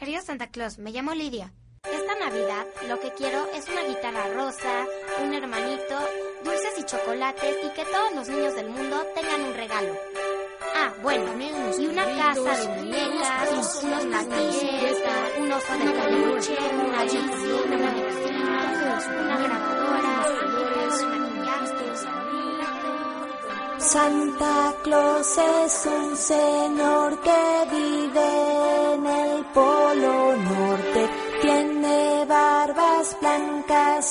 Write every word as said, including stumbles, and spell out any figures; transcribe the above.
Querido Santa Claus, me llamo Lidia. Esta Navidad lo que quiero es una guitarra rosa, un hermanito, dulces y chocolates y que todos los niños del mundo tengan un regalo. Ah, bueno, y una casa de muñecas, unos patines, un oso de peluche, una bici, una manecina, una grabadora, maquillajes. Santa Claus es un señor que vive en el Polo Norte. Tiene barbas blancas